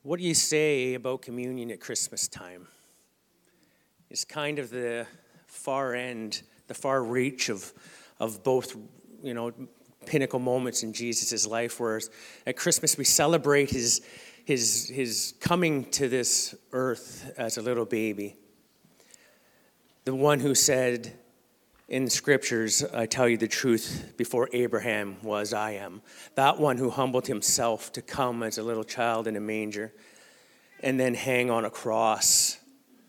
What do you say about communion at Christmas time? It's kind of the far end, the far reach of both, pinnacle moments in Jesus' life, whereas at Christmas we celebrate his coming to this earth as a little baby. The one who said in the scriptures, I tell you the truth, before Abraham was, I am. That one who humbled himself to come as a little child in a manger and then hang on a cross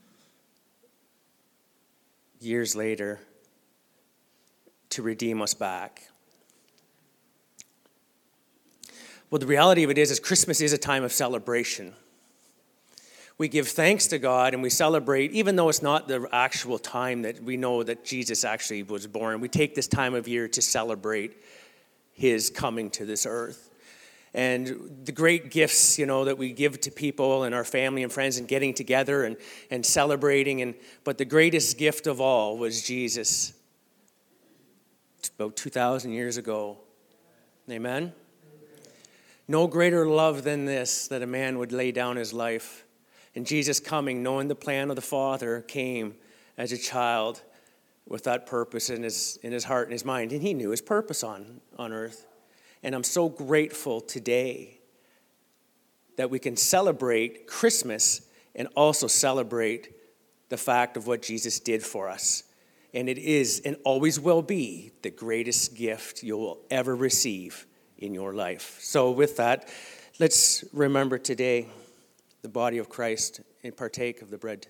years later to redeem us back. Well, the reality of it is Christmas is a time of celebration. We give thanks to God and we celebrate, even though it's not the actual time that we know that Jesus actually was born. We take this time of year to celebrate his coming to this earth. And the great gifts, that we give to people and our family and friends and getting together and celebrating. But the greatest gift of all was Jesus about 2,000 years ago. Amen? No greater love than this, that a man would lay down his life. And Jesus coming, knowing the plan of the Father, came as a child with that purpose in his heart and his mind. And he knew his purpose on earth. And I'm so grateful today that we can celebrate Christmas and also celebrate the fact of what Jesus did for us. And it is and always will be the greatest gift you will ever receive in your life. So with that, let's remember today the body of Christ and partake of the bread.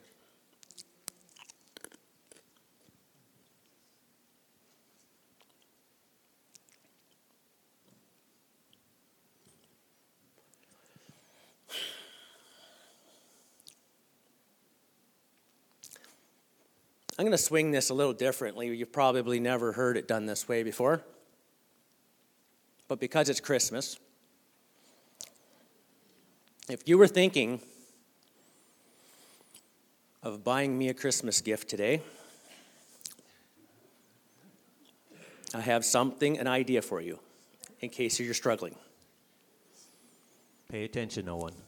I'm going to swing this a little differently. You've probably never heard it done this way before. But because it's Christmas, if you were thinking of buying me a Christmas gift today, I have an idea for you, in case you're struggling. Pay attention, no one.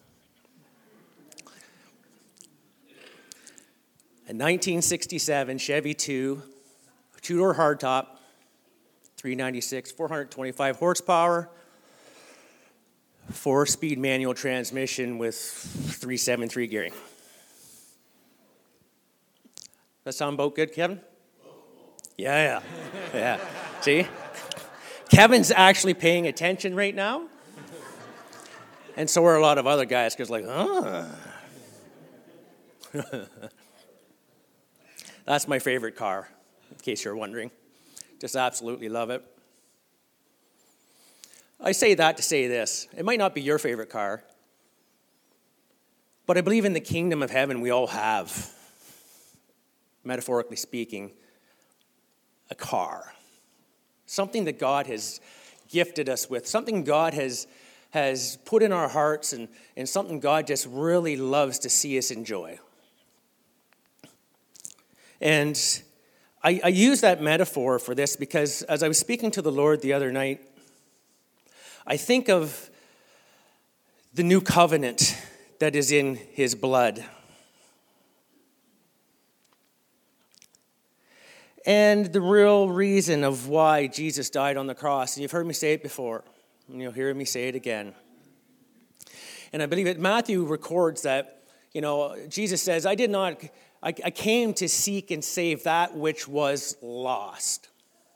A 1967 Chevy 2, two-door hardtop, 396, 425 horsepower, 4-speed manual transmission with 373 gearing. That sound about good, Kevin? Yeah. See? Kevin's actually paying attention right now. And so are a lot of other guys, because That's my favorite car, in case you're wondering. Just absolutely love it. I say that to say this. It might not be your favorite car, but I believe in the kingdom of heaven we all have, metaphorically speaking, a car. Something that God has gifted us with, something God has put in our hearts, and something God just really loves to see us enjoy. And I use that metaphor for this because as I was speaking to the Lord the other night, I think of the new covenant that is in his blood. And the real reason of why Jesus died on the cross. And you've heard me say it before, and you'll hear me say it again. And I believe that Matthew records that, Jesus says, I came to seek and save that which was lost.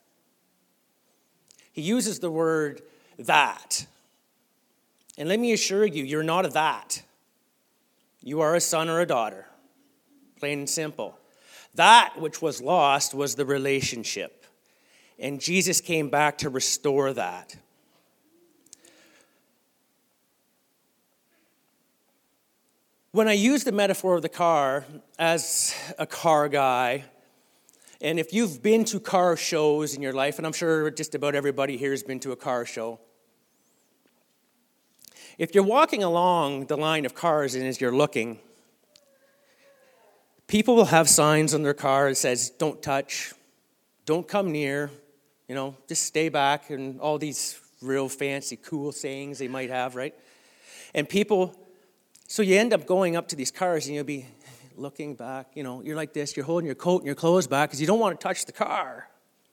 He uses the word that. And let me assure you, you're not a that. You are a son or a daughter. Plain and simple. That which was lost was the relationship. And Jesus came back to restore that. When I use the metaphor of the car as a car guy, and if you've been to car shows in your life, and I'm sure just about everybody here has been to a car show, if you're walking along the line of cars and as you're looking, people will have signs on their car that says, don't touch, don't come near, just stay back, and all these real fancy, cool sayings they might have, right? And people So you end up going up to these cars and you'll be looking back, you're like this, you're holding your coat and your clothes back because you don't want to touch the car.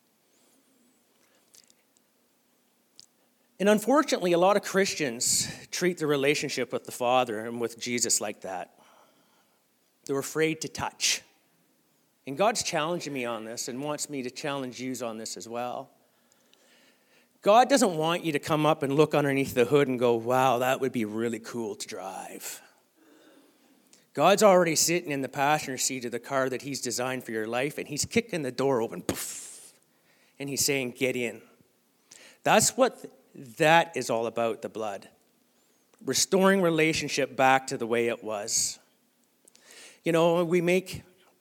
And unfortunately, a lot of Christians treat the relationship with the Father and with Jesus like that. They're afraid to touch. And God's challenging me on this and wants me to challenge you on this as well. God doesn't want you to come up and look underneath the hood and go, wow, that would be really cool to drive. God's already sitting in the passenger seat of the car that he's designed for your life, and he's kicking the door open, poof, and he's saying, get in. That's what that is all about, the blood. Restoring relationship back to the way it was. We make,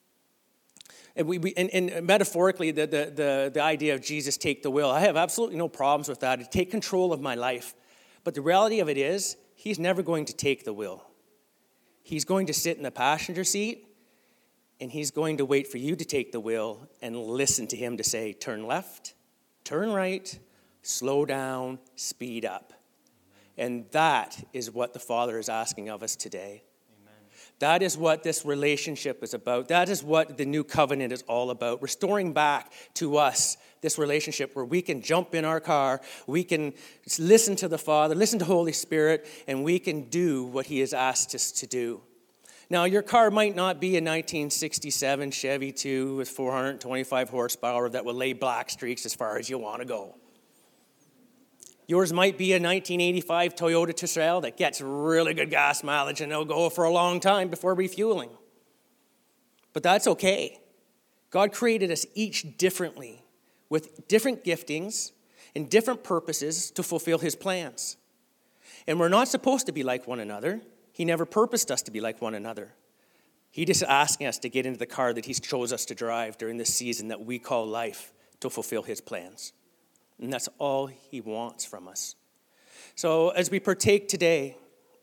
and metaphorically, the idea of Jesus take the wheel. I have absolutely no problems with that. To take control of my life. But the reality of it is, he's never going to take the wheel. He's going to sit in the passenger seat, and he's going to wait for you to take the wheel and listen to him to say, turn left, turn right, slow down, speed up. And that is what the Father is asking of us today. Amen. That is what this relationship is about. That is what the new covenant is all about. Restoring back to us this relationship where we can jump in our car, we can listen to the Father, listen to Holy Spirit, and we can do what he has asked us to do. Now, your car might not be a 1967 Chevy 2 with 425 horsepower that will lay black streaks as far as you want to go. Yours might be a 1985 Toyota Tercel that gets really good gas mileage and it'll go for a long time before refueling. But that's okay. God created us each differently with different giftings and different purposes to fulfill his plans. And we're not supposed to be like one another. He never purposed us to be like one another. He just asking us to get into the car that he chose us to drive during this season that we call life to fulfill his plans. And that's all he wants from us. So as we partake today,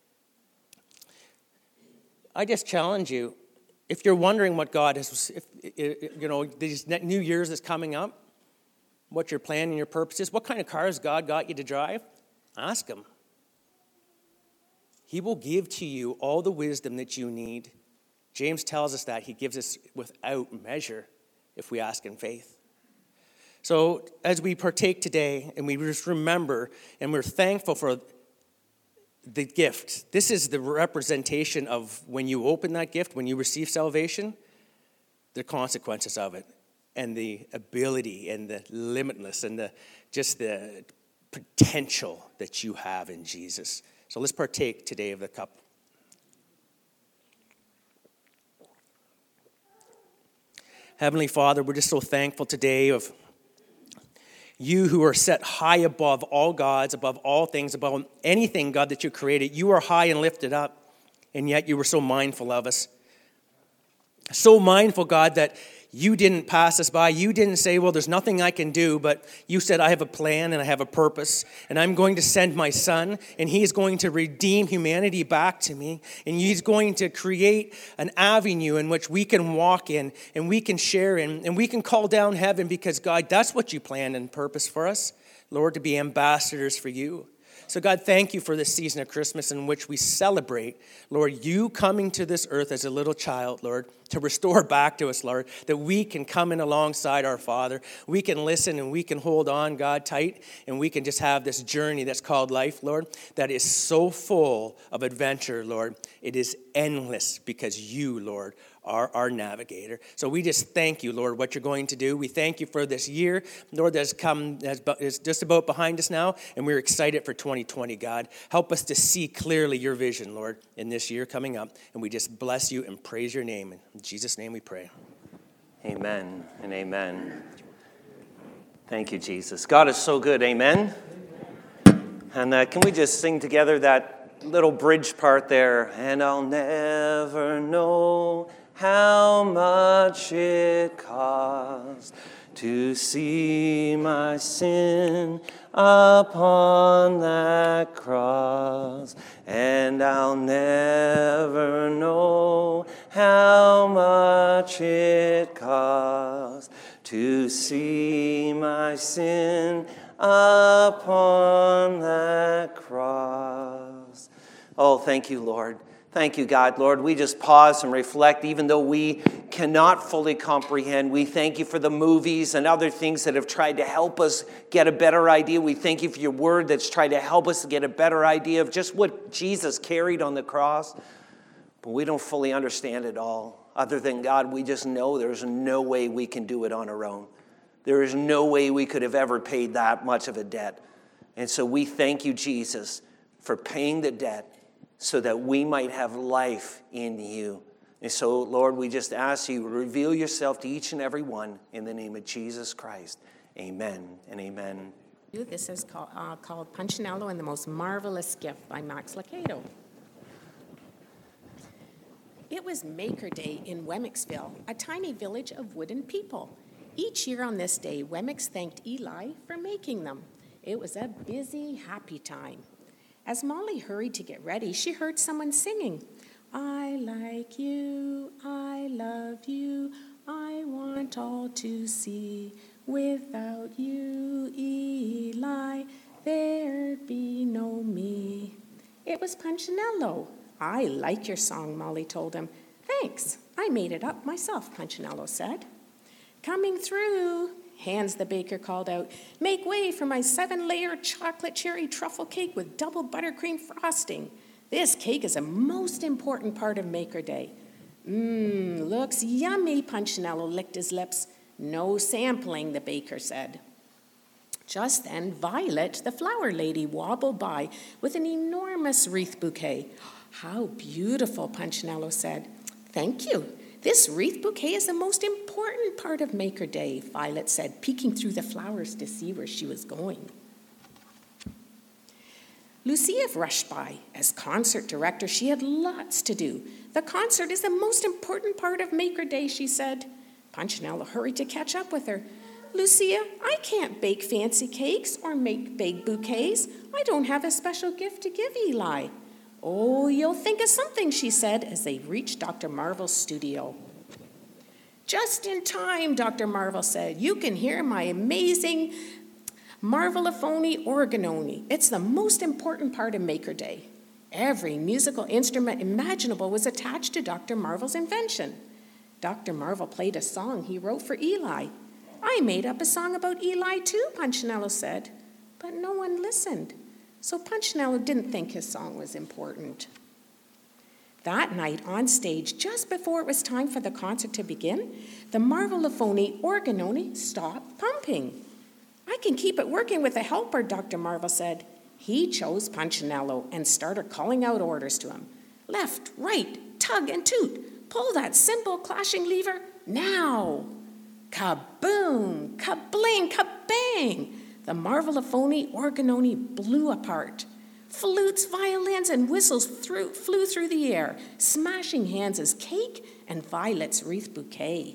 I just challenge you, if you're wondering what God has, these New Year's is coming up, what your plan and your purpose is, what kind of car has God got you to drive? Ask him. He will give to you all the wisdom that you need. James tells us that he gives us without measure if we ask in faith. So as we partake today and we just remember and we're thankful for the gift, this is the representation of when you open that gift, when you receive salvation, the consequences of it and the ability and the limitless and the potential that you have in Jesus. So let's partake today of the cup. Heavenly Father, we're just so thankful today of you who are set high above all gods, above all things, above anything, God, that you created. You are high and lifted up, and yet you were so mindful of us. So mindful, God, that you didn't pass us by. You didn't say, well, there's nothing I can do, but you said, I have a plan and I have a purpose, and I'm going to send my son, and he is going to redeem humanity back to me, and he's going to create an avenue in which we can walk in, and we can share in, and we can call down heaven because, God, that's what you planned and purpose for us, Lord, to be ambassadors for you. So, God, thank you for this season of Christmas in which we celebrate, Lord, you coming to this earth as a little child, Lord, to restore back to us, Lord, that we can come in alongside our Father. We can listen and we can hold on, God, tight, and we can just have this journey that's called life, Lord, that is so full of adventure, Lord. It is endless because you, Lord, are our navigator. So we just thank you, Lord, what you're going to do. We thank you for this year, Lord, is just about behind us now, and we're excited for 2020, God. Help us to see clearly your vision, Lord, in this year coming up, and we just bless you and praise your name. In Jesus' name we pray. Amen and amen. Thank you, Jesus. God is so good, amen? And can we just sing together that little bridge part there? And I'll never know how much it cost to see my sin upon that cross. And I'll never know how much it cost to see my sin upon that cross. Oh, thank you, Lord. Thank you, God. Lord, we just pause and reflect, even though we cannot fully comprehend. We thank you for the movies and other things that have tried to help us get a better idea. We thank you for your word that's tried to help us get a better idea of just what Jesus carried on the cross. But we don't fully understand it all. Other than, God, we just know there's no way we can do it on our own. There is no way we could have ever paid that much of a debt. And so we thank you, Jesus, for paying the debt so that we might have life in you. And so, Lord, we just ask you, reveal yourself to each and every one in the name of Jesus Christ. Amen and amen. This is called Punchinello and the Most Marvelous Gift by Max Lucado. It was Maker Day in Wemmicksville, a tiny village of wooden people. Each year on this day, Wemmicks thanked Eli for making them. It was a busy, happy time. As Molly hurried to get ready, she heard someone singing, I like you, I love you, I want all to see. Without you, Eli, there'd be no me. It was Punchinello. I like your song, Molly told him. Thanks, I made it up myself, Punchinello said. Coming through, Hans the baker called out, make way for my 7-layer chocolate cherry truffle cake with double buttercream frosting. This cake is a most important part of Maker Day. Looks yummy, Punchinello licked his lips. No sampling, the baker said. Just then, Violet, the flower lady, wobbled by with an enormous wreath bouquet. How beautiful, Punchinello said. Thank you. This wreath bouquet is the most important part of Maker Day, Violet said, peeking through the flowers to see where she was going. Lucia rushed by. As concert director, she had lots to do. The concert is the most important part of Maker Day, she said. Punchinello hurried to catch up with her. Lucia, I can't bake fancy cakes or make big bouquets. I don't have a special gift to give Eli. Oh, you'll think of something, she said as they reached Dr. Marvel's studio. Just in time, Dr. Marvel said. You can hear my amazing Marvelophony organoni. It's the most important part of Maker Day. Every musical instrument imaginable was attached to Dr. Marvel's invention. Dr. Marvel played a song he wrote for Eli. I made up a song about Eli too, Punchinello said, but no one listened. So Punchinello didn't think his song was important. That night on stage, just before it was time for the concert to begin, the Marvelophony organoni stopped pumping. I can keep it working with a helper, Dr. Marvel said. He chose Punchinello and started calling out orders to him. Left, right, tug and toot. Pull that cymbal clashing lever now. Kaboom, kabling, kabang. The Marvelophony organoni blew apart. Flutes, violins, and whistles flew through the air, smashing Hans's cake and Violet's wreath bouquet.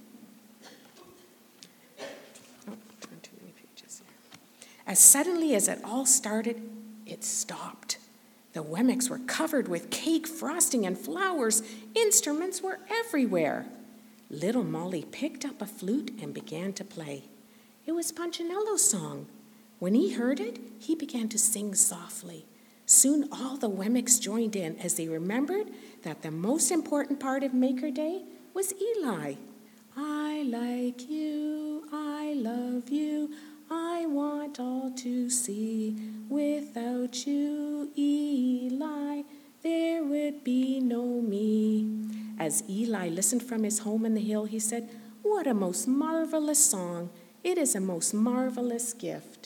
Turn too many pages here. As suddenly as it all started, it stopped. The Wemmicks were covered with cake, frosting, and flowers. Instruments were everywhere. Little Molly picked up a flute and began to play. It was Punchinello's song. When he heard it, he began to sing softly. Soon all the Wemmicks joined in as they remembered that the most important part of Maker Day was Eli. I like you, I love you, I want all to see. Without you, Eli, there would be no me. As Eli listened from his home in the hill, he said, what a most marvelous song. It is a most marvelous gift.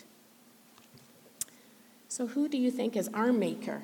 So who do you think is our maker?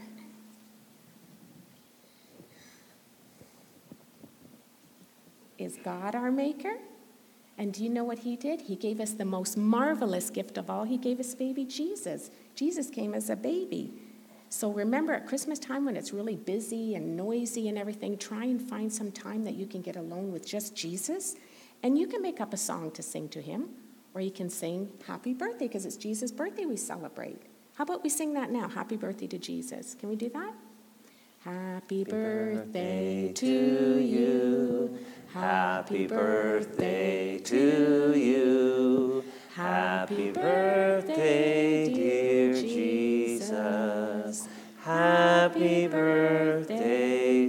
Is God our maker? And do you know what he did? He gave us the most marvelous gift of all. He gave us baby Jesus. Jesus came as a baby. So remember at Christmas time when it's really busy and noisy and everything, try and find some time that you can get alone with just Jesus. And you can make up a song to sing to him. Or you can sing Happy Birthday because it's Jesus' birthday we celebrate. How about we sing that now? Happy birthday to Jesus. Can we do that? Happy birthday to you. Happy birthday to you. Happy birthday, dear Jesus. Happy birthday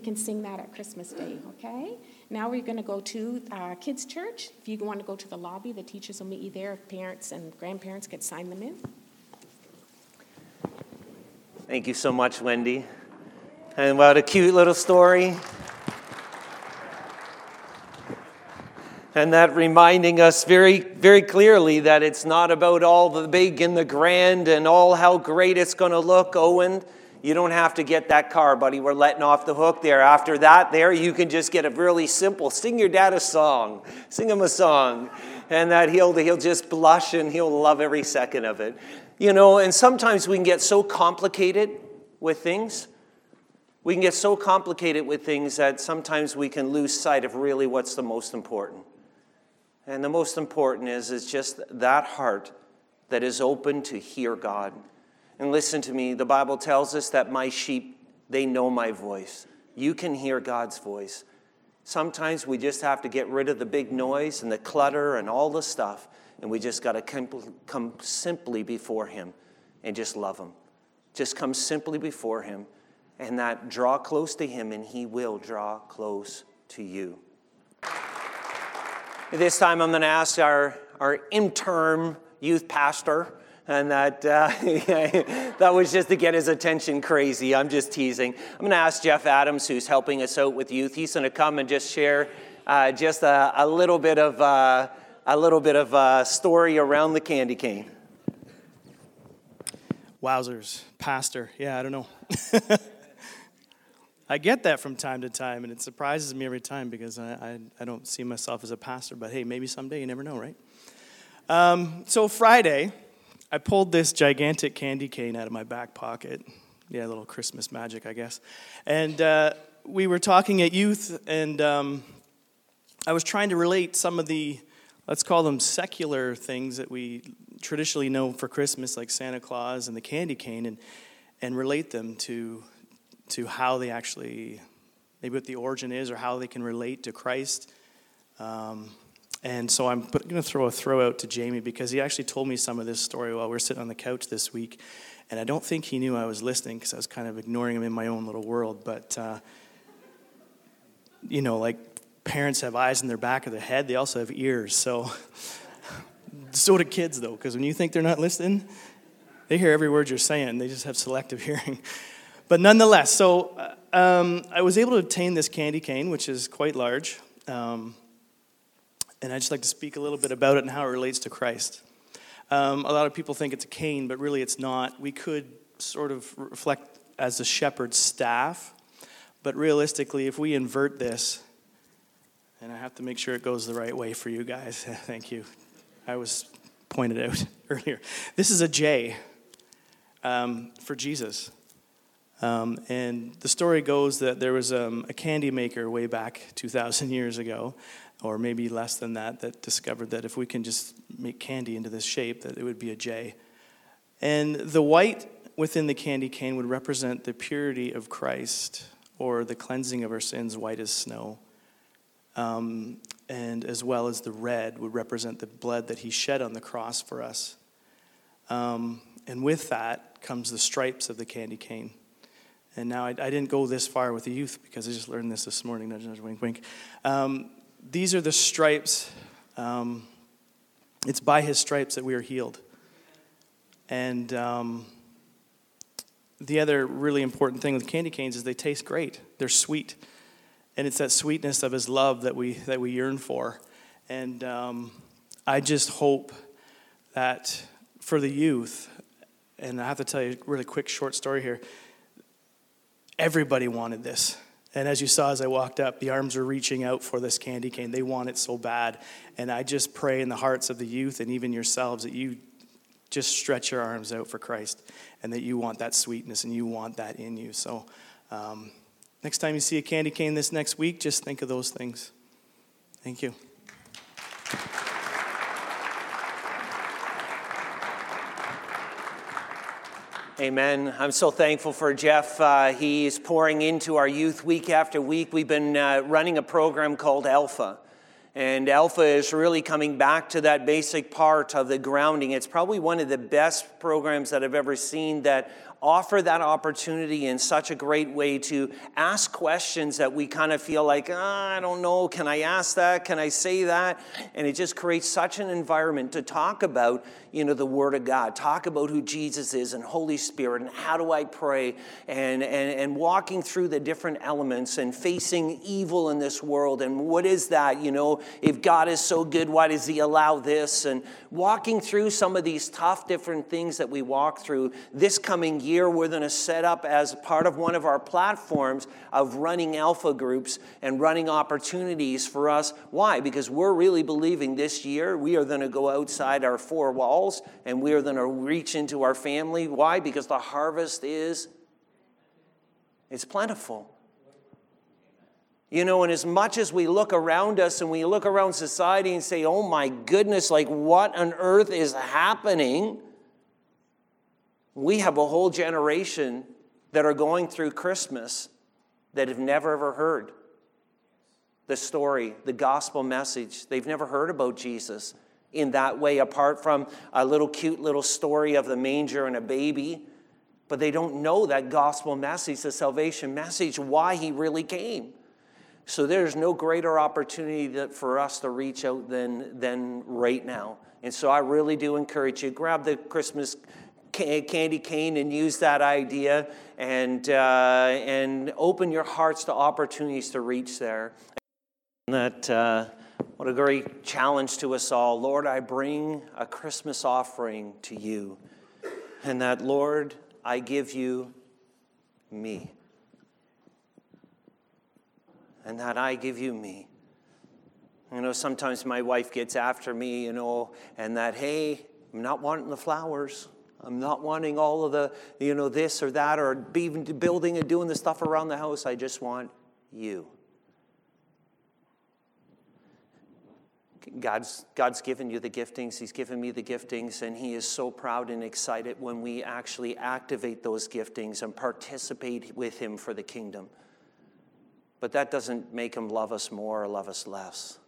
can sing that at Christmas Day, okay? Now we're going to go to Kids Church. If you want to go to the lobby, the teachers will meet you there. If parents and grandparents could sign them in. Thank you so much, Wendy. And what a cute little story. And that reminding us very, very clearly that it's not about all the big and the grand and all how great it's going to look. Owen, you don't have to get that car, buddy. We're letting off the hook there. After that, you can just get a really simple, sing your dad a song. Sing him a song. And that he'll just blush and he'll love every second of it. You know, and sometimes we can get so complicated with things. We can get so complicated with things that sometimes we can lose sight of really what's the most important. And the most important is just that heart that is open to hear God. And listen to me, the Bible tells us that my sheep, they know my voice. You can hear God's voice. Sometimes we just have to get rid of the big noise and the clutter and all the stuff, and we just got to come simply before him and just love him. Just come simply before him, and that draw close to him, and he will draw close to you. This time I'm going to ask our interim youth pastor, and that was just to get his attention crazy. I'm just teasing. I'm going to ask Jeff Adams, who's helping us out with youth. He's going to come and just share just a little bit of a story around the candy cane. Wowzers, pastor. Yeah, I don't know. I get that from time to time, and it surprises me every time because I don't see myself as a pastor. But hey, maybe someday, you never know, right? So Friday, I pulled this gigantic candy cane out of my back pocket. Yeah, a little Christmas magic, I guess. And we were talking at youth, and I was trying to relate some of the, let's call them secular things that we traditionally know for Christmas, like Santa Claus and the candy cane, and relate them to how they actually, maybe what the origin is or how they can relate to Christ. And so I'm going to throw a throw out to Jamie because he actually told me some of this story while we were sitting on the couch this week. And I don't think he knew I was listening because I was kind of ignoring him in my own little world. But, you know, like parents have eyes in their back of their head, they also have ears. So do kids, though, because when you think they're not listening, they hear every word you're saying. They just have selective hearing. But nonetheless, so I was able to obtain this candy cane, which is quite large. And I'd just like to speak a little bit about it and how it relates to Christ. A lot of people think it's a cane, but really it's not. We could sort of reflect as a shepherd's staff. But realistically, if we invert this, and I have to make sure it goes the right way for you guys. Thank you. I was pointed out earlier. This is a J for Jesus. And the story goes that there was a candy maker way back 2,000 years ago, or maybe less than that, that discovered that if we can just make candy into this shape, that it would be a J. And the white within the candy cane would represent the purity of Christ, or the cleansing of our sins, white as snow. And as well as the red would represent the blood that he shed on the cross for us. And with that comes the stripes of the candy cane. And now I didn't go this far with the youth because I just learned this morning. Nudge, nudge, wink, wink. These are the stripes. It's by his stripes that we are healed. And the other really important thing with candy canes is they taste great. They're sweet. And it's that sweetness of his love that we yearn for. And I just hope that for the youth, and I have to tell you a really quick short story here, everybody wanted this. And as you saw as I walked up, the arms were reaching out for this candy cane. They want it so bad. And I just pray in the hearts of the youth and even yourselves that you just stretch your arms out for Christ and that you want that sweetness and you want that in you. So next time you see a candy cane this next week, just think of those things. Thank you. Amen. I'm so thankful for Jeff. He's pouring into our youth week after week. We've been running a program called Alpha. And Alpha is really coming back to that basic part of the grounding. It's probably one of the best programs that I've ever seen that offer that opportunity in such a great way to ask questions that we kind of feel like, I don't know, can I ask that? Can I say that? And it just creates such an environment to talk about, the Word of God, talk about who Jesus is and Holy Spirit and how do I pray and walking through the different elements and facing evil in this world and what is that, if God is so good, why does he allow this? And walking through some of these tough different things that we walk through. This coming year, we're going to set up as part of one of our platforms of running alpha groups and running opportunities for us. Why? Because we're really believing this year we are going to go outside our four walls and we are going to reach into our family. Why? Because the harvest it's plentiful. And as much as we look around us and we look around society and say, oh my goodness, like what on earth is happening? We have a whole generation that are going through Christmas that have never ever heard the story, the gospel message. They've never heard about Jesus in that way, apart from a little cute little story of the manger and a baby. But they don't know that gospel message, the salvation message, why he really came. So there's no greater opportunity for us to reach out than right now. And so I really do encourage you, grab the Christmas candy cane and use that idea and open your hearts to opportunities to reach there. And what a great challenge to us all. Lord, I bring a Christmas offering to you. And that, Lord, I give you me. And that I give you me. Sometimes my wife gets after me, and that, hey, I'm not wanting the flowers. I'm not wanting all of the, this or that, or even building and doing the stuff around the house. I just want you. God's given you the giftings. He's given me the giftings, and he is so proud and excited when we actually activate those giftings and participate with him for the kingdom. But that doesn't make him love us more or love us less.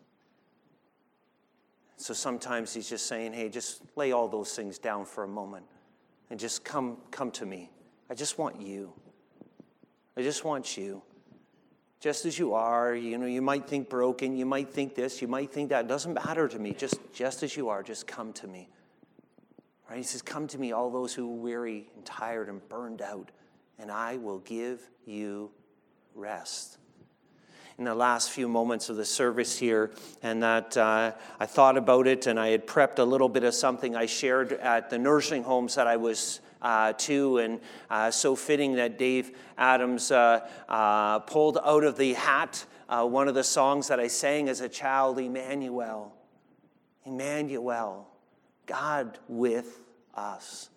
So sometimes he's just saying, hey, just lay all those things down for a moment and just come to me. I just want you. I just want you. Just as you are, you might think broken, you might think this, you might think that. It doesn't matter to me. Just as you are, just come to me. Right? He says, come to me, all those who are weary and tired and burned out, and I will give you rest. In the last few moments of the service here, and that I thought about it, and I had prepped a little bit of something I shared at the nursing homes that I was to, and so fitting that Dave Adams pulled out of the hat one of the songs that I sang as a child, Emmanuel. Emmanuel, God with us.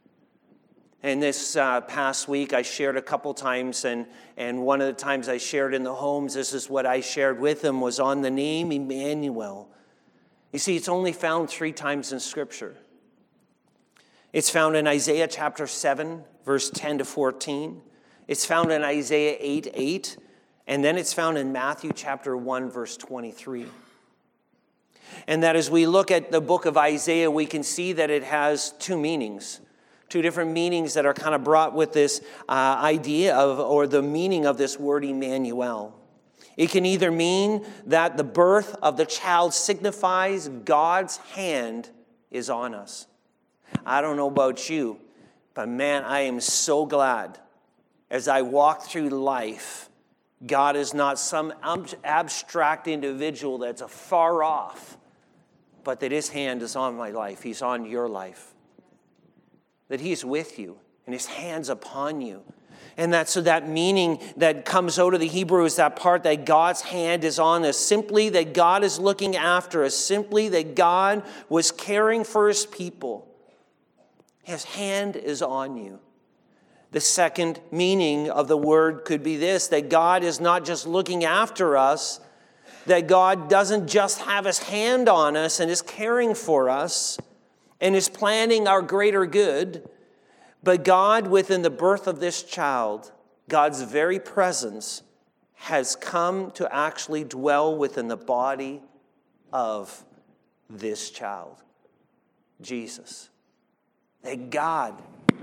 And this past week, I shared a couple times, and one of the times I shared in the homes, this is what I shared with them, was on the name Emmanuel. You see, it's only found 3 times in Scripture. It's found in Isaiah chapter 7, verse 10 to 14. It's found in Isaiah 8:8, and then it's found in Matthew chapter 1, verse 23. And that as we look at the book of Isaiah, we can see that it has 2 meanings. 2 different meanings that are kind of brought with this idea of, or the meaning of this word Emmanuel. It can either mean that the birth of the child signifies God's hand is on us. I don't know about you, but man, I am so glad as I walk through life, God is not some abstract individual that's afar off, but that his hand is on my life. He's on your life. That he's with you and his hand's upon you. And so that meaning that comes out of the Hebrew is that part that God's hand is on us. Simply that God is looking after us. Simply that God was caring for his people. His hand is on you. The second meaning of the word could be this, that God is not just looking after us, that God doesn't just have his hand on us and is caring for us, and is planning our greater good, but God, within the birth of this child, God's very presence has come to actually dwell within the body of this child, Jesus. That God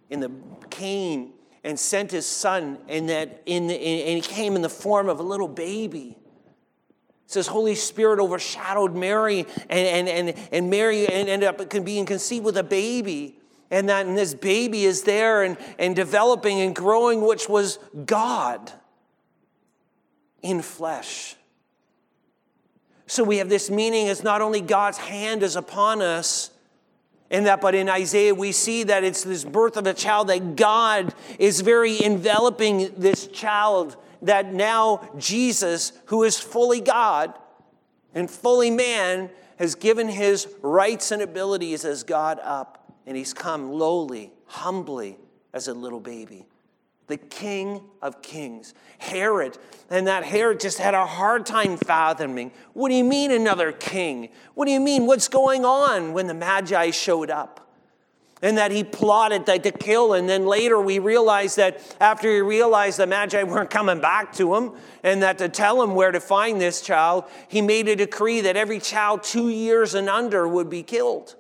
came and sent his son, and he came in the form of a little baby. It says Holy Spirit overshadowed Mary, and Mary ended up being conceived with a baby. And this baby is there and developing and growing, which was God in flesh. So we have this meaning as not only God's hand is upon us, but in Isaiah we see that it's this birth of a child, that God is very enveloping this child, that now Jesus, who is fully God and fully man, has given his rights and abilities as God up. And he's come lowly, humbly, as a little baby. The King of Kings. Herod, and that Herod just had a hard time fathoming. What do you mean another king? What do you mean? What's going on? When the Magi showed up. And that he plotted to kill. And then later we realized that after he realized the Magi weren't coming back to him, and that to tell him where to find this child, he made a decree that every child 2 years and under would be killed.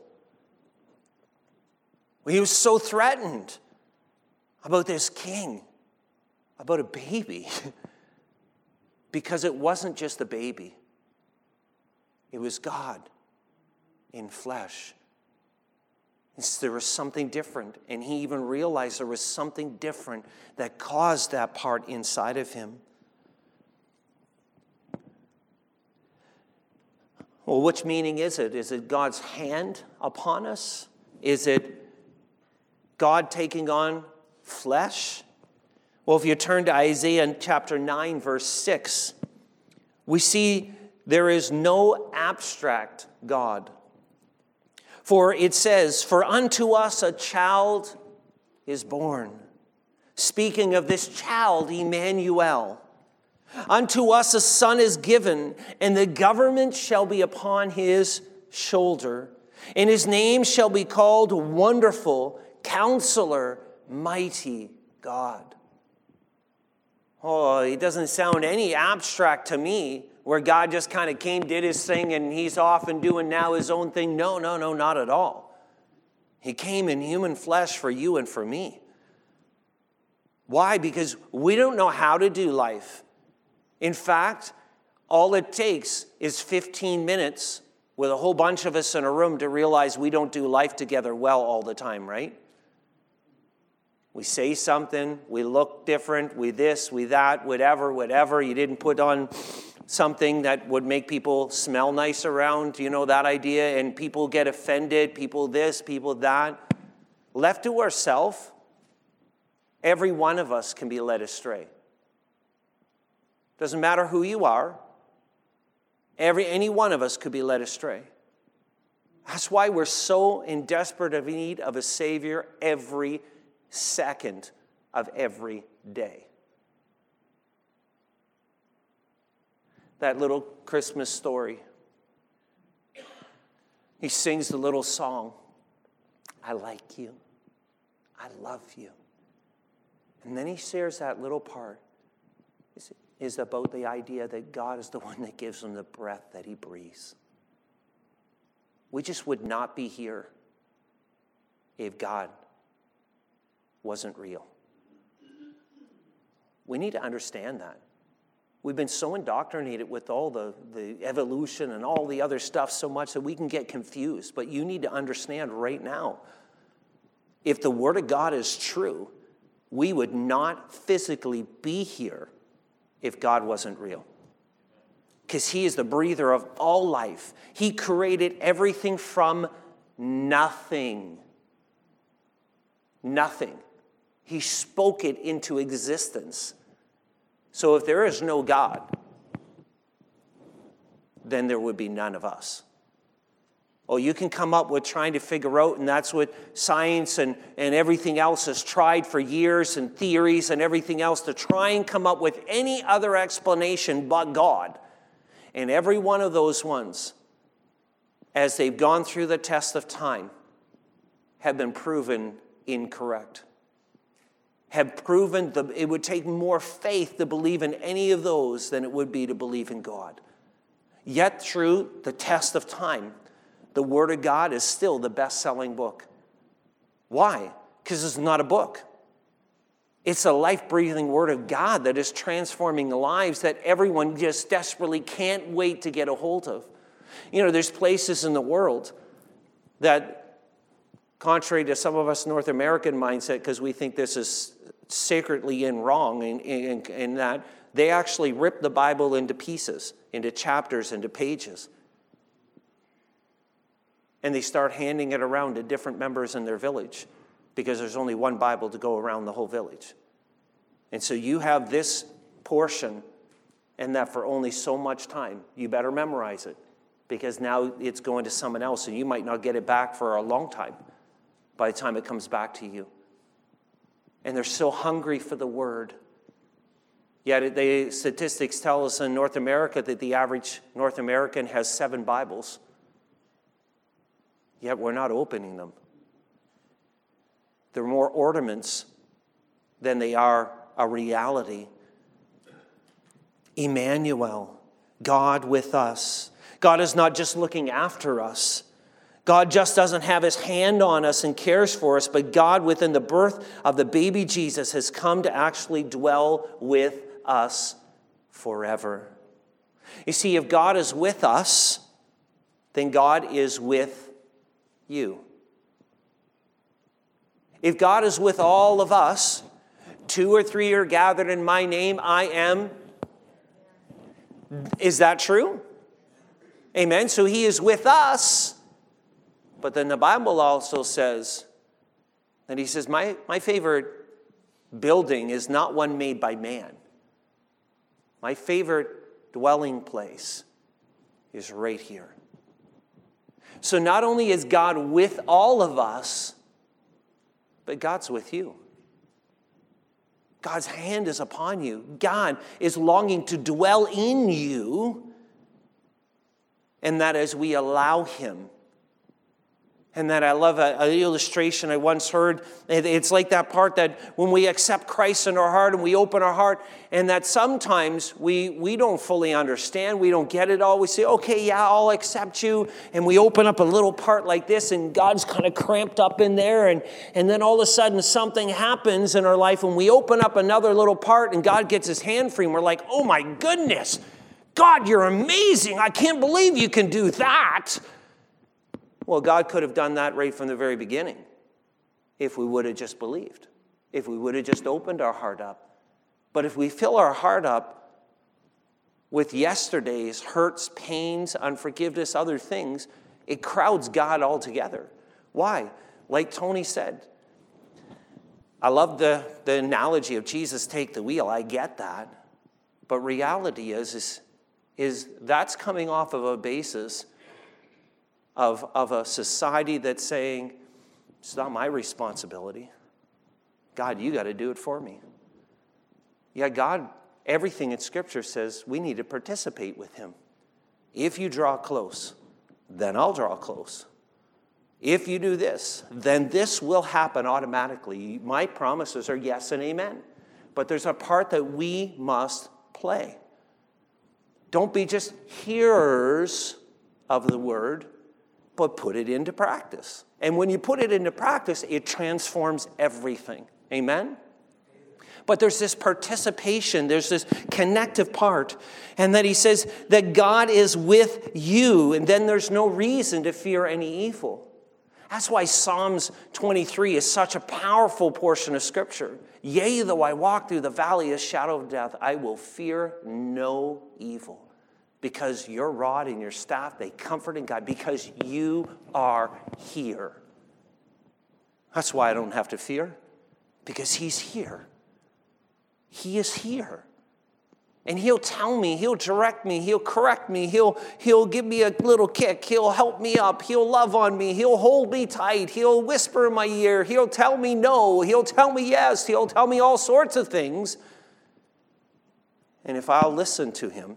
He was so threatened about this king, about a baby, because it wasn't just a baby. It was God in flesh. There was something different, and he even realized there was something different that caused that part inside of him. Well, which meaning is it? Is it God's hand upon us? Is it God taking on flesh? Well, if you turn to Isaiah chapter 9, verse 6, we see there is no abstract God. For it says, "For unto us a child is born." Speaking of this child, Emmanuel. "Unto us a son is given, and the government shall be upon his shoulder. And his name shall be called Wonderful, Counselor, Mighty God." Oh, it doesn't sound any abstract to me, where God just kind of came, did his thing, and he's off and doing now his own thing. No, not at all. He came in human flesh for you and for me. Why? Because we don't know how to do life. In fact, all it takes is 15 minutes with a whole bunch of us in a room to realize we don't do life together well all the time, right? We say something, we look different, we this, we that, whatever. You didn't put on something that would make people smell nice around, that idea, and people get offended, people this, people that. Left to ourselves, every one of us can be led astray. Doesn't matter who you are, any one of us could be led astray. That's why we're so in desperate need of a Savior every second of every day. That little Christmas story. He sings the little song, "I like you, I love you." And then he shares that little part is about the idea that God is the one that gives him the breath that he breathes. We just would not be here if God wasn't real. We need to understand that. We've been so indoctrinated with all the evolution and all the other stuff so much that we can get confused. But you need to understand right now, if the Word of God is true, we would not physically be here if God wasn't real. Because he is the breather of all life. He created everything from nothing. Nothing. He spoke it into existence. So if there is no God, then there would be none of us. Oh, you can come up with trying to figure out, and that's what science and everything else has tried for years, and theories and everything else, to try and come up with any other explanation but God. And every one of those ones, as they've gone through the test of time, have been proven incorrect. Have proven it would take more faith to believe in any of those than it would be to believe in God. Yet through the test of time, the Word of God is still the best-selling book. Why? Because it's not a book. It's a life-breathing Word of God that is transforming lives that everyone just desperately can't wait to get a hold of. You know, there's places in the world that, contrary to some of us North American mindset, because we think this is sacredly in wrong, in that they actually rip the Bible into pieces, into chapters, into pages. And they start handing it around to different members in their village because there's only one Bible to go around the whole village. And so you have this portion, and that for only so much time, you better memorize it because now it's going to someone else, and you might not get it back for a long time by the time it comes back to you. And they're so hungry for the Word. Yet the statistics tell us in North America that the average North American has 7 Bibles. Yet we're not opening them. They're more ornaments than they are a reality. Emmanuel, God with us. God is not just looking after us. God just doesn't have his hand on us and cares for us, but God, within the birth of the baby Jesus, has come to actually dwell with us forever. You see, if God is with us, then God is with you. If God is with all of us, 2 or 3 are gathered in my name, I am. Is that true? Amen. So he is with us. But then the Bible also says, and he says, my favorite building is not one made by man. My favorite dwelling place is right here. So not only is God with all of us, but God's with you. God's hand is upon you. God is longing to dwell in you, and that as we allow him. And that I love an illustration I once heard. It's like that part that when we accept Christ in our heart and we open our heart, and that sometimes we don't fully understand. We don't get it all. We say, okay, yeah, I'll accept you. And we open up a little part like this, and God's kind of cramped up in there. And then all of a sudden something happens in our life, and we open up another little part, and God gets his hand free. And we're like, oh my goodness, God, you're amazing. I can't believe you can do that. Well, God could have done that right from the very beginning if we would have just believed, if we would have just opened our heart up. But if we fill our heart up with yesterday's hurts, pains, unforgiveness, other things, it crowds God altogether. Why? Like Tony said, I love the analogy of Jesus take the wheel. I get that. But reality is that's coming off of a basis of a society that's saying, it's not my responsibility. God, you got to do it for me. Yeah, God, everything in Scripture says we need to participate with him. If you draw close, then I'll draw close. If you do this, then this will happen automatically. My promises are yes and amen. But there's a part that we must play. Don't be just hearers of the word, but put it into practice. And when you put it into practice, it transforms everything. Amen? But there's this participation, there's this connective part. And then he says that God is with you, and then there's no reason to fear any evil. That's why Psalms 23 is such a powerful portion of Scripture. Yea, though I walk through the valley of the shadow of death, I will fear no evil. Because your rod and your staff, they comfort in God. Because you are here. That's why I don't have to fear. Because he's here. He is here. And he'll tell me, he'll direct me, he'll correct me, he'll give me a little kick, he'll help me up, he'll love on me, he'll hold me tight, he'll whisper in my ear, he'll tell me no, he'll tell me yes, he'll tell me all sorts of things. And if I'll listen to him,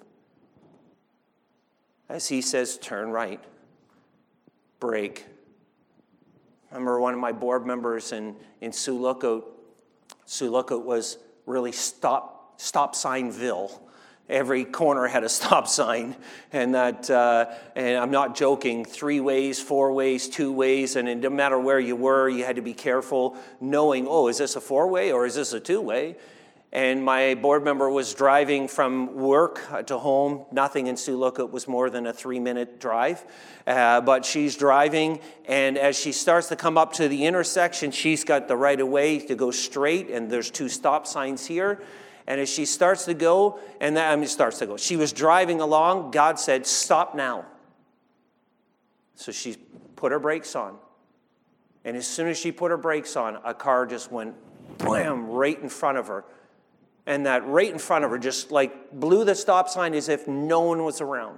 as he says, turn right, brake. I remember one of my board members in Sioux Lookout was really stop signville. Every corner had a stop sign, and I'm not joking, 3 ways, 4 ways, 2 ways, and no matter where you were, you had to be careful knowing, oh, is this a 4-way or is this a 2-way? And my board member was driving from work to home. Nothing in Sioux Lookout was more than a 3-minute drive. But she's driving, and as she starts to come up to the intersection, she's got the right of way to go straight, and there's 2 stop signs here. And as she starts to go, she was driving along, God said, stop now. So she put her brakes on. And as soon as she put her brakes on, a car just went blam right in front of her. And that right in front of her just like blew the stop sign as if no one was around.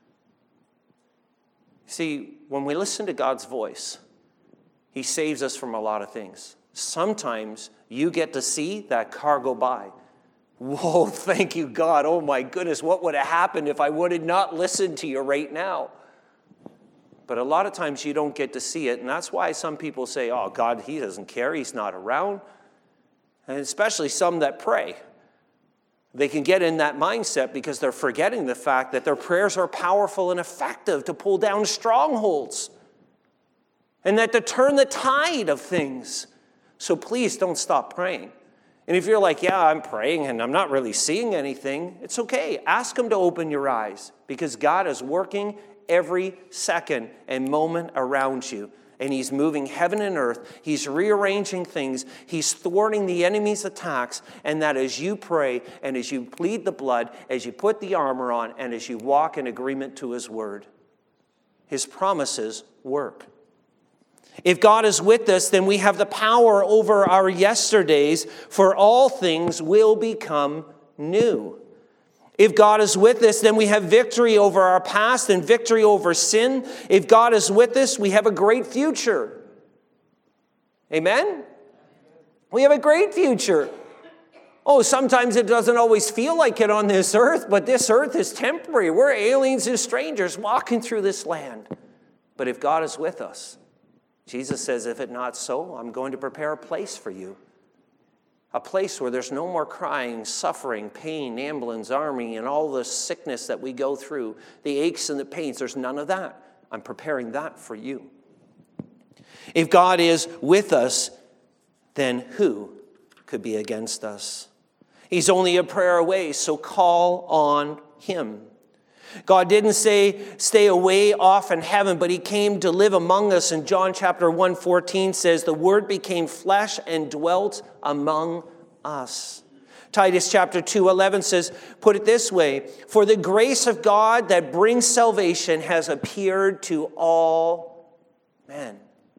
See, when we listen to God's voice, He saves us from a lot of things. Sometimes you get to see that car go by. Whoa, thank you, God. Oh, my goodness, what would have happened if I would have not listened to you right now? But a lot of times you don't get to see it, and that's why some people say, oh, God, He doesn't care. He's not around. And especially some that pray. They can get in that mindset because they're forgetting the fact that their prayers are powerful and effective to pull down strongholds and that to turn the tide of things. So please don't stop praying. And if you're like, yeah, I'm praying and I'm not really seeing anything, it's okay. Ask Him to open your eyes because God is working every second and moment around you. And He's moving heaven and earth. He's rearranging things. He's thwarting the enemy's attacks. And that as you pray and as you plead the blood, as you put the armor on, and as you walk in agreement to His word, His promises work. If God is with us, then we have the power over our yesterdays, for all things will become new. If God is with us, then we have victory over our past and victory over sin. If God is with us, we have a great future. Amen? We have a great future. Oh, sometimes it doesn't always feel like it on this earth, but this earth is temporary. We're aliens and strangers walking through this land. But if God is with us, Jesus says, if it not so, I'm going to prepare a place for you. A place where there's no more crying, suffering, pain, ambulance, army, and all the sickness that we go through, the aches and the pains. There's none of that. I'm preparing that for you. If God is with us, then who could be against us? He's only a prayer away, so call on Him. God didn't say stay away off in heaven, but He came to live among us. And John chapter 1:14 says, the Word became flesh and dwelt among us. Titus chapter 2:11 says, put it this way, for the grace of God that brings salvation has appeared to all men.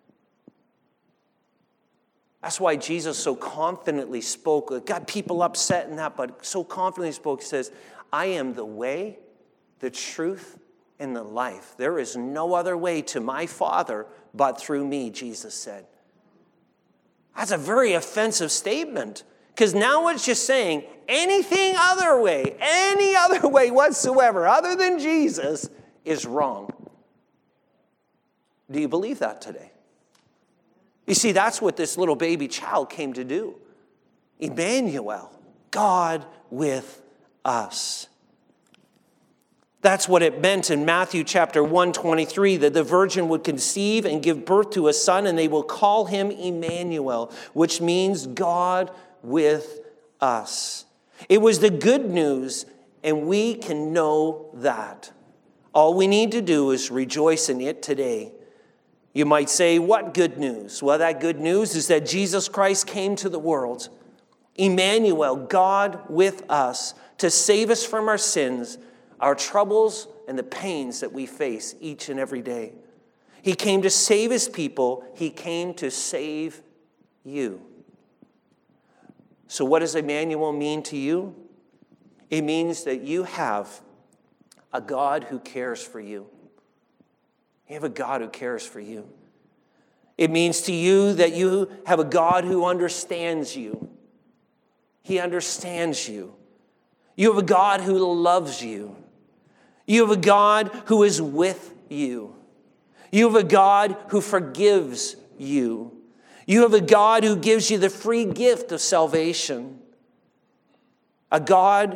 That's why Jesus so confidently spoke. It got people upset in that, but so confidently spoke. He says, I am the way, the truth, and the life. There is no other way to my Father but through me, Jesus said. That's a very offensive statement, because now it's just saying any other way whatsoever other than Jesus is wrong. Do you believe that today? You see, that's what this little baby child came to do. Emmanuel, God with us. That's what it meant in Matthew chapter 1:23, that the virgin would conceive and give birth to a son, and they will call him Emmanuel, which means God with us. It was the good news, and we can know that. All we need to do is rejoice in it today. You might say, what good news? Well, that good news is that Jesus Christ came to the world. Emmanuel, God with us, to save us from our sins, our troubles, and the pains that we face each and every day. He came to save His people. He came to save you. So what does Emmanuel mean to you? It means that you have a God who cares for you. You have a God who cares for you. It means to you that you have a God who understands you. He understands you. You have a God who loves you. You have a God who is with you. You have a God who forgives you. You have a God who gives you the free gift of salvation. A God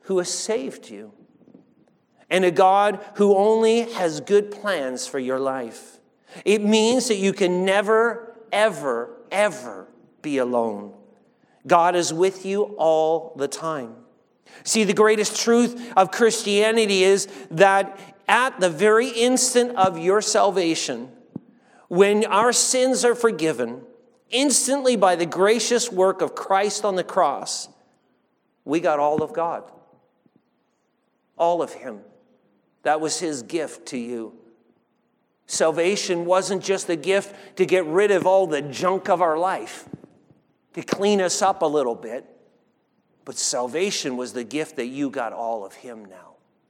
who has saved you, and a God who only has good plans for your life. It means that you can never, ever, ever be alone. God is with you all the time. See, the greatest truth of Christianity is that at the very instant of your salvation, when our sins are forgiven, instantly by the gracious work of Christ on the cross, we got all of God. All of him. That was his gift to you. Salvation wasn't just a gift to get rid of all the junk of our life, to clean us up a little bit. But salvation was the gift that you got all of him now.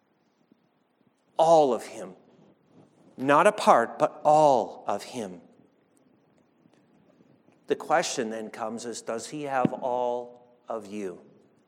All of him. Not a part, but all of him. The question then comes is, does he have all of you?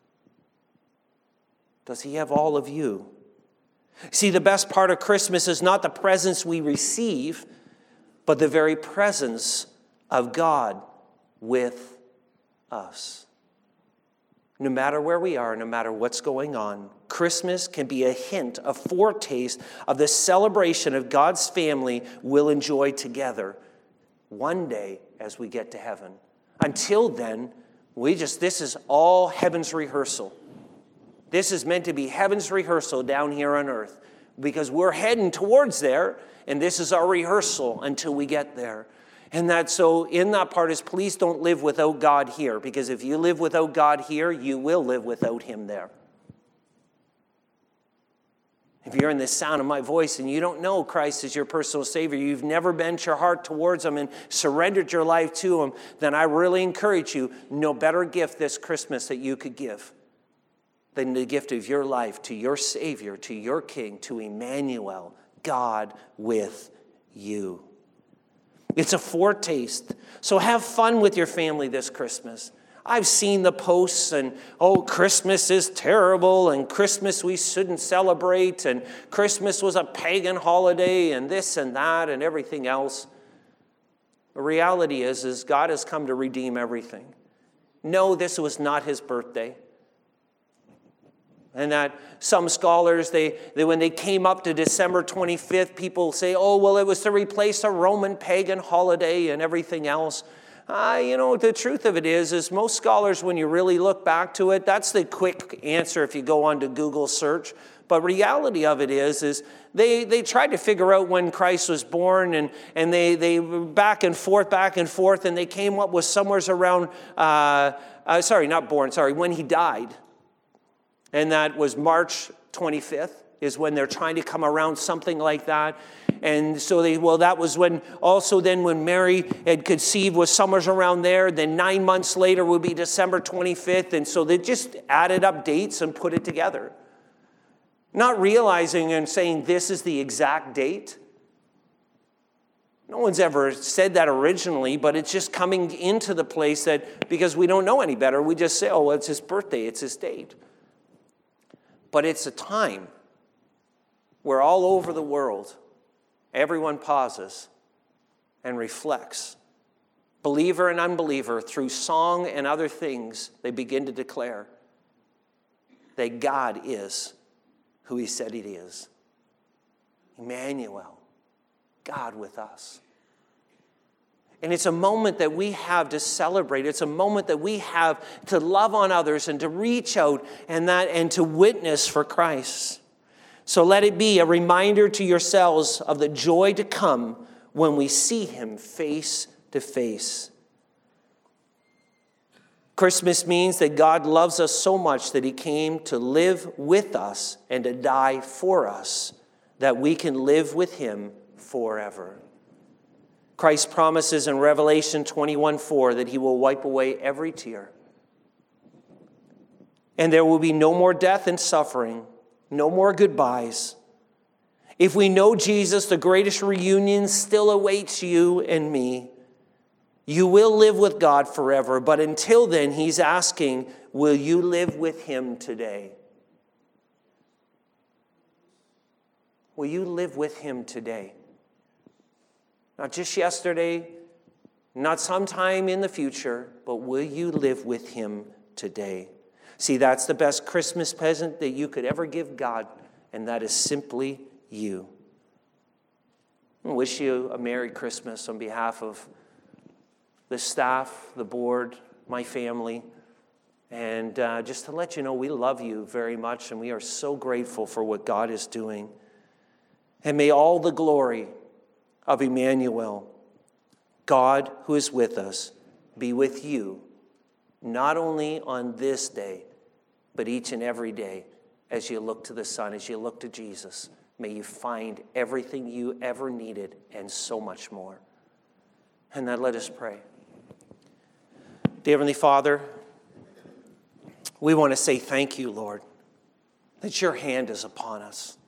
Does he have all of you? See, the best part of Christmas is not the presents we receive, but the very presence of God with us. No matter where we are, no matter what's going on, Christmas can be a hint, a foretaste of the celebration of God's family we'll enjoy together one day as we get to heaven. Until then, this is all heaven's rehearsal. This is meant to be heaven's rehearsal down here on earth, because we're heading towards there, and this is our rehearsal until we get there. And in that part is, please don't live without God here, because if you live without God here, you will live without him there. If you're in the sound of my voice and you don't know Christ as your personal Savior, you've never bent your heart towards him and surrendered your life to him, then I really encourage you, no better gift this Christmas that you could give than the gift of your life to your Savior, to your King, to Emmanuel, God with you. It's a foretaste. So have fun with your family this Christmas. I've seen the posts and, Christmas is terrible, and Christmas we shouldn't celebrate, and Christmas was a pagan holiday, and this and that and everything else. The reality is God has come to redeem everything. No, this was not his birthday. And that some scholars, when they came up to December 25th, people say, it was to replace a Roman pagan holiday and everything else. The truth of it is most scholars, when you really look back to it, that's the quick answer if you go on to Google search. But reality of it is they tried to figure out when Christ was born, and they back and forth, and they came up with somewhere around, when he died. And that was March 25th is when they're trying to come around something like that. And so that was when Mary had conceived was somewhere around there. Then 9 months later would be December 25th. And so they just added up dates and put it together. Not realizing and saying this is the exact date. No one's ever said that originally, but it's just coming into the place that because we don't know any better, we just say, it's his birthday, it's his date. But it's a time where all over the world, everyone pauses and reflects. Believer and unbeliever, through song and other things, they begin to declare that God is who he said he is. Emmanuel, God with us. And it's a moment that we have to celebrate. It's a moment that we have to love on others and to reach out and to witness for Christ. So let it be a reminder to yourselves of the joy to come when we see him face to face. Christmas means that God loves us so much that he came to live with us and to die for us, that we can live with him forever. Christ promises in Revelation 21:4 that he will wipe away every tear. And there will be no more death and suffering, no more goodbyes. If we know Jesus, the greatest reunion still awaits you and me. You will live with God forever, but until then, he's asking, will you live with him today? Will you live with him today? Not just yesterday, not sometime in the future, but will you live with him today? See, that's the best Christmas present that you could ever give God, and that is simply you. I wish you a Merry Christmas on behalf of the staff, the board, my family, and just to let you know we love you very much, and we are so grateful for what God is doing. And may all the glory of Emmanuel, God who is with us, be with you, not only on this day, but each and every day as you look to the Son, as you look to Jesus. May you find everything you ever needed and so much more. And now let us pray. Dear Heavenly Father, we want to say thank you, Lord, that your hand is upon us.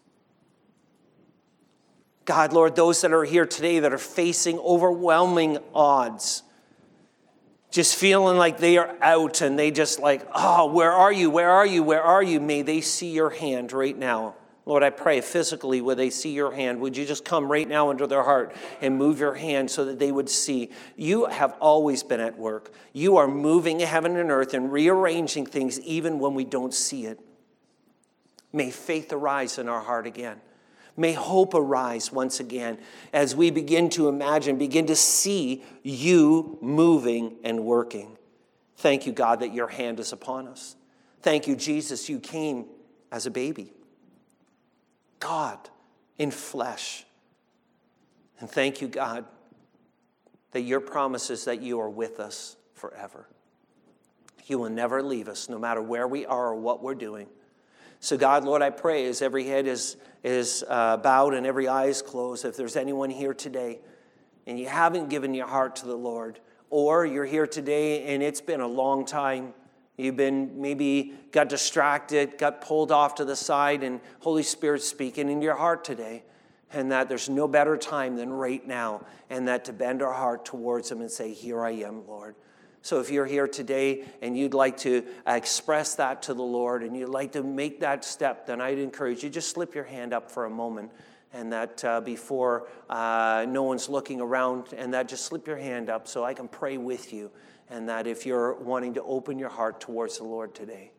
God, Lord, those that are here today that are facing overwhelming odds, just feeling like they are out and they just like, oh, where are you? Where are you? Where are you? May they see your hand right now. Lord, I pray physically when they see your hand, would you just come right now into their heart and move your hand so that they would see you have always been at work. You are moving heaven and earth and rearranging things even when we don't see it. May faith arise in our heart again. May hope arise once again as we begin to imagine, begin to see you moving and working. Thank you, God, that your hand is upon us. Thank you, Jesus, you came as a baby. God in flesh. And thank you, God, that your promise is that you are with us forever. You will never leave us, no matter where we are or what we're doing. So God, Lord, I pray as every head is bowed and every eye is closed, if there's anyone here today and you haven't given your heart to the Lord, or you're here today and it's been a long time, you've been maybe got distracted, got pulled off to the side, and Holy Spirit's speaking in your heart today, and that there's no better time than right now, and that to bend our heart towards him and say, here I am, Lord. So if you're here today and you'd like to express that to the Lord and you'd like to make that step, then I'd encourage you, just slip your hand up for a moment, and that before no one's looking around, and that just slip your hand up so I can pray with you, and that if you're wanting to open your heart towards the Lord today.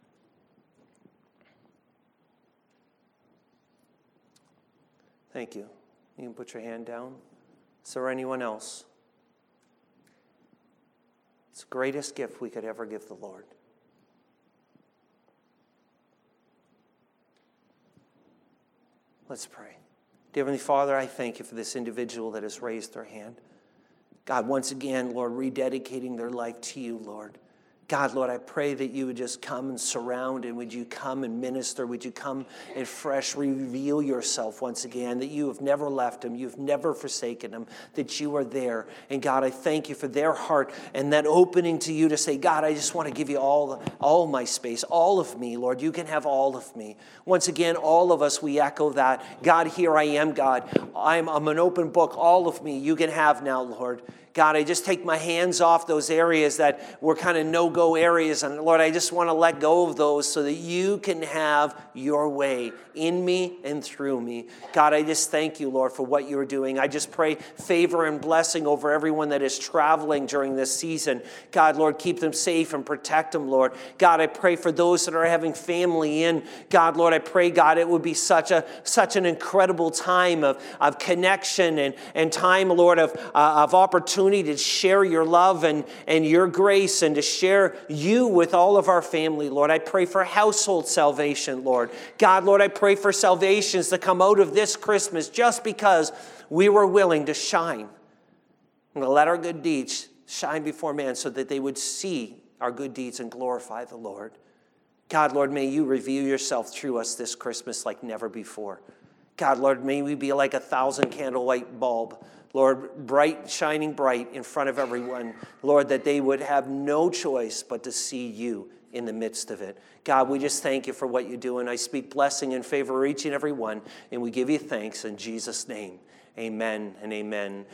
Thank you. You can put your hand down. Is there anyone else? It's the greatest gift we could ever give the Lord. Let's pray. Dear Heavenly Father, I thank you for this individual that has raised their hand. God, once again, Lord, rededicating their life to you, Lord. God, Lord, I pray that you would just come and surround, and would you come and minister? Would you come and fresh reveal yourself once again, that you have never left them, you've never forsaken them, that you are there. And God, I thank you for their heart and that opening to you to say, God, I just want to give you all my space, all of me, Lord. You can have all of me. Once again, all of us, we echo that. God, here I am, God. I'm an open book. All of me, you can have now, Lord. God, I just take my hands off those areas that were kind of no-go areas. And Lord, I just want to let go of those so that you can have your way in me and through me. God, I just thank you, Lord, for what you're doing. I just pray favor and blessing over everyone that is traveling during this season. God, Lord, keep them safe and protect them, Lord. God, I pray for those that are having family in. God, Lord, I pray, God, it would be such an incredible time of connection and time, Lord, of opportunity to share your love and your grace and to share you with all of our family, Lord. I pray for household salvation, Lord. God, Lord, I pray for salvations to come out of this Christmas just because we were willing to shine and to let our good deeds shine before man so that they would see our good deeds and glorify the Lord. God, Lord, may you reveal yourself through us this Christmas like never before. God, Lord, may we be like 1,000 candle light bulb, Lord, bright, shining bright in front of everyone, Lord, that they would have no choice but to see you in the midst of it. God, we just thank you for what you do, and I speak blessing and favor each and every one, and we give you thanks in Jesus' name. Amen and amen.